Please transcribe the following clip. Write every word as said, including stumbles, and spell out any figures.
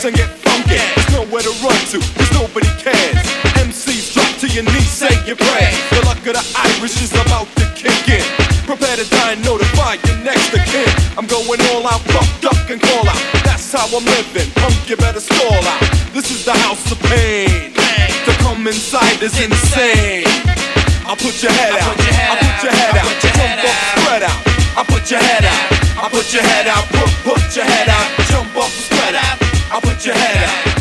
and get funky. There's nowhere to run to, cause nobody cares. M Cs drop to your knees, say your prayers. The luck of the Irish is about to kick in. Prepare to die and notify your next of kin. I'm going all out, buck, duck, and call out. That's how I'm living, punk, you better stall out. This is the house of pain. To come inside is insane. I'll put your head out, I'll put your head out, jump up, spread out. I'll put your head out, I'll put your head out, put, put your head out, jump up, spread out. I'll put your head out.